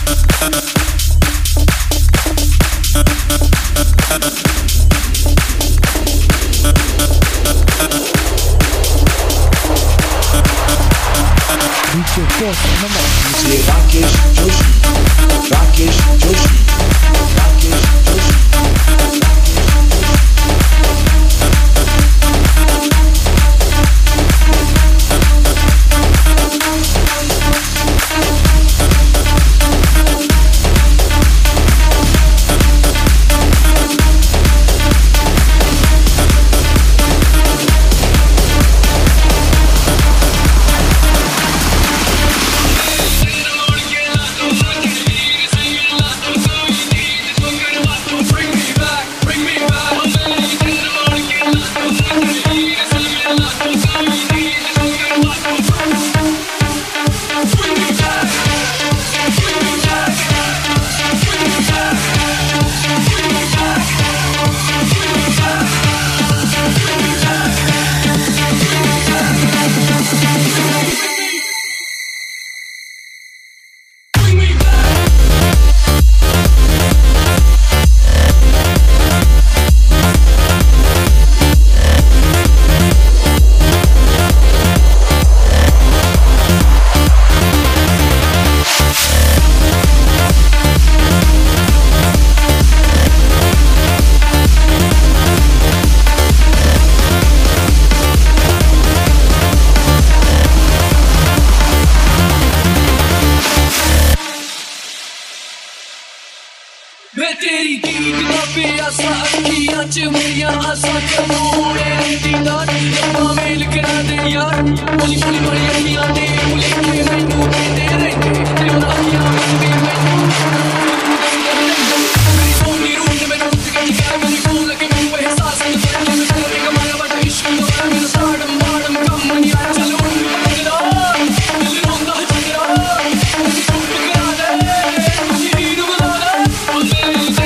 Rakesh Joshi, Rakesh Joshi, Rakesh Joshi. मैं तेरी दीद ना प्यासा अखियां च मेरियां आसा कदों होने दीदार रब्बा मेल करा दे यार बोली बोली बड़ी अखियां दे बोली के मैनू दे रहंदे ते उन अखियां विच भी मैनू मेरी सोनी रूह ते मैनू रुक गई क्या मेरी कोल लगे मैनू एहसास नहीं तेरे कमाया बड़ा इश्क होया मेरा साड़म माड़म कम नहीं आ चलो बजरा दिल रोंदा जिगरा चुप करा दे मुझे नींद बुला दे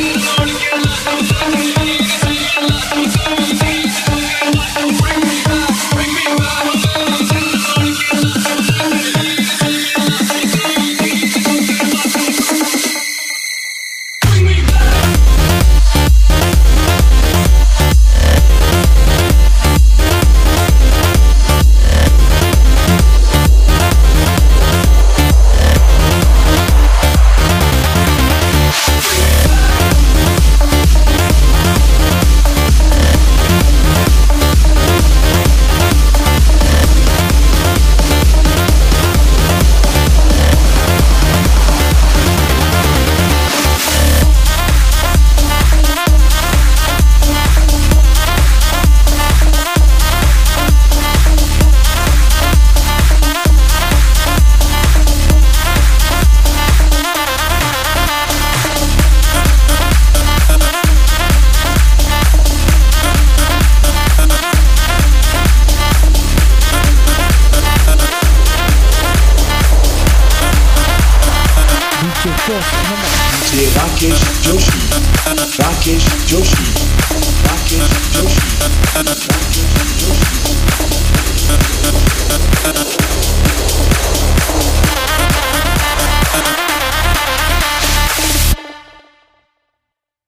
Rakesh Joshi, Rakesh Joshi, Rakesh Joshi.